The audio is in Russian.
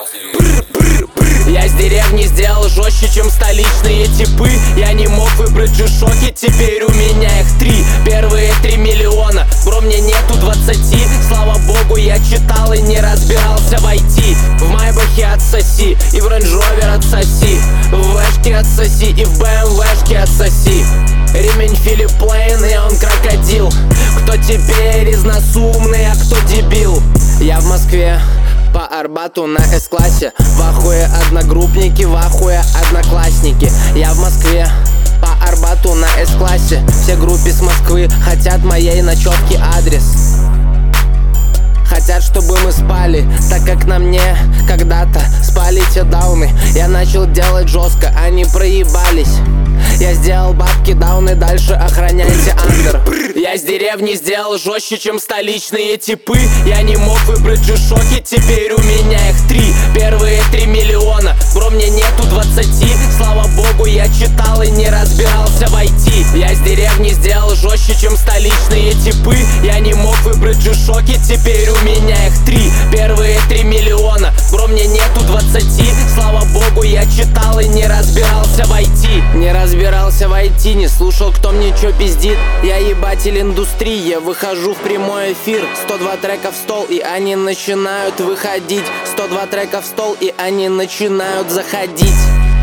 Я из деревни сделал жестче, чем столичные типы. Я не мог выбрать G-Shock, теперь у меня их 3. Первые 3 миллиона, бро, мне нету 20. Слава богу, я читал и не разбирался в IT. В Майбахе отсоси, и в Range Rover отсоси, в Вэшке отсоси, и в БМВшке отсоси. Ремень Филипп Плейн, и он крокодил. Кто теперь из нас умный, а кто дебил? Я в Москве, по Арбату на С-классе. В ахуе одногруппники, в ахуе одноклассники. Я в Москве, по Арбату на С-классе. Все группы с Москвы хотят моей ночевки адрес. Хотят, чтобы мы спали, так как на мне когда-то спали те дауны. Я начал делать жестко, они проебались. Я сделал бабки дауны, дальше охраняйте андер. Я из деревни сделал жестче, чем столичные типы. Я не мог выбрать G-Shock, теперь у меня их 3. Первые 3 миллиона, бро, мне нету 20. Слава богу, я читал и не разбирался в IT. Я из деревни сделал жестче, чем столичные типы. Я не мог выбрать G-Shock, теперь у меня их 3. Первые 3 миллиона, бро, мне нету 20. Слава богу, я читал и не разбирался в IT. Не разбирался в IT, не слушал, кто мне чё пиздит. Я ебатель индустрии, я выхожу в прямой эфир. 102 трека в стол, и они начинают выходить. 102 трека в стол, и они начинают заходить.